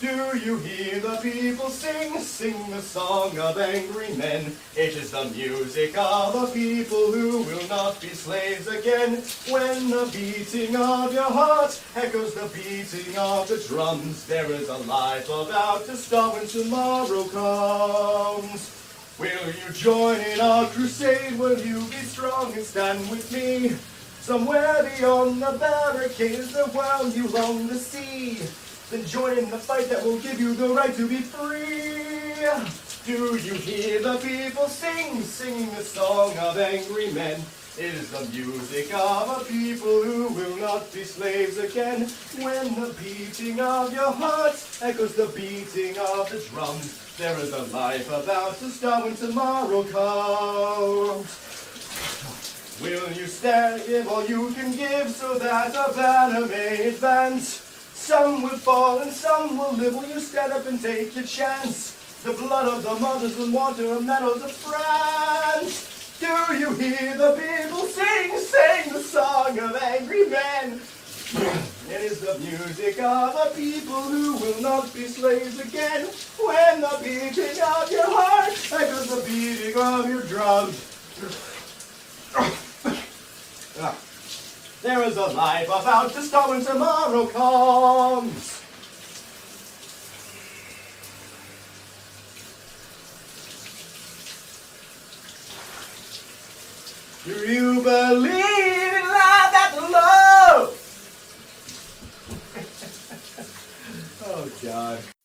Do you hear the people sing, sing the song of angry men? It is the music of a people who will not be slaves again. When the beating of your heart echoes the beating of the drums, there is a life about to start when tomorrow comes. Will you join in our crusade? Will you be strong and stand with me? Somewhere beyond the barricades, the world you long to see. Then join in the fight that will give you the right to be free. Do you hear the people sing, sing the song of angry men? It is the music of a people who will not be slaves again. When the beating of your heart echoes the beating of the drums, there is a life about to start when tomorrow comes. Will you stand, give all you can give so that the banner may advance? Some will fall and some will live. Will you stand up and take your chance? The blood of the mothers and water and meadows of France. Do you hear the people sing, sing the song of angry men? It is the music of a people who will not be slaves again. When the beating of your heart echoes the beating of your drums. There is a life about to start when tomorrow comes. Do you believe in love that love? Oh, God.